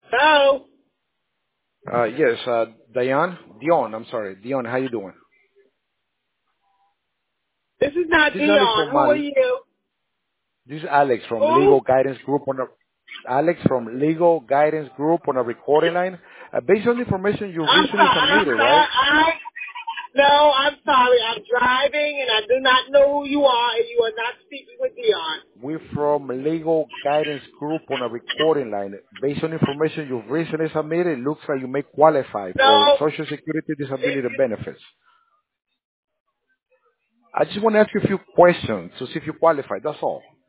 Hello? Yes, Dion, I'm sorry. Dion, how you doing? This is not This is Alex Dion. from Who are you? this is Alex from Who? Legal Guidance Group Alex from Legal Guidance Group on a recording line. Based on the information you I'm recently sorry. I'm submitted, right? sorry. No, I'm sorry. I'm driving and I do not know who you are and you are not speaking with Dion. We're from Legal Guidance Group on a recording line. Based on information you've recently submitted, it looks like you may qualify for No. Social Security disability benefits. I just want to ask you a few questions to see if you qualify. That's all.